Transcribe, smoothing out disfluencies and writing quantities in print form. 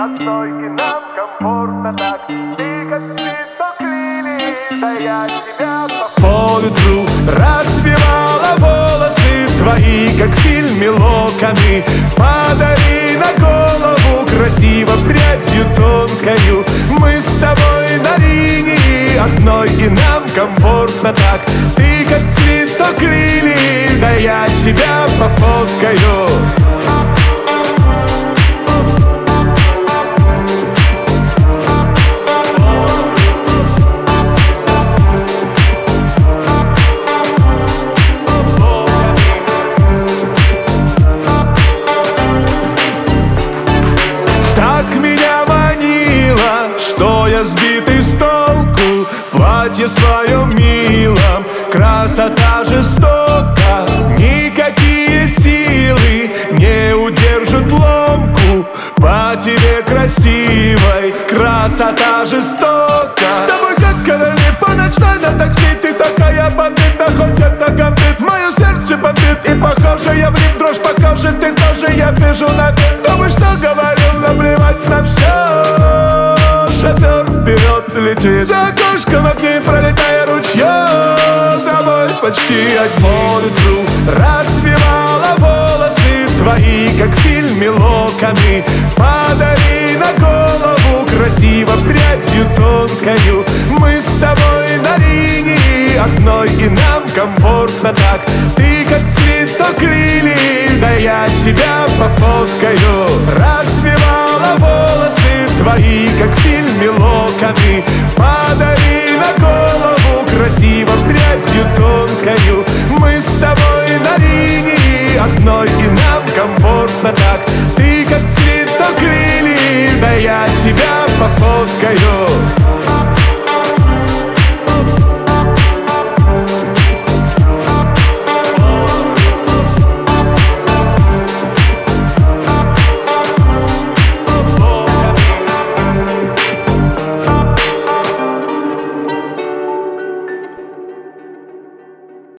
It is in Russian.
одной, и нам комфортно так. Ты как цветок лилии, да я тебя по ветру развивала волосы твои, как в фильме локоны. Подари на голову красиво прядью тонкою. Мы с тобой на линии одной, и нам комфортно так. Ты как цветок лилии, да я тебя пофоткаю. Что я сбитый с толку в платье своем милом. Красота жестока, никакие силы не удержат ломку по тебе красивой. Красота жестока. С тобой как короли по ночной на такси. Ты такая бомбит, да хоть это гамбит. Мое сердце бомбит и похоже я в ритм. Дрожь по коже, ты тоже, я вижу на вид. Кто бы что говорил, наплевать на все. Шофер вперед летит, за окошком огни пролетая ручьем. С тобой почти по ветру развивала волосы твои, как в фильме локоны. Подари на голову красиво прядью тонкою. Мы с тобой на линии одной, и нам комфортно так. Ты как цветок лилии, да я тебя пофоткаю. Развивала волосы твои, как в фильме локоны. Подари на голову красиво прядью тонкою. Мы с тобой на линии одной, и нам комфортно так. Ты как цветок лилии, да я тебя пофоткаю.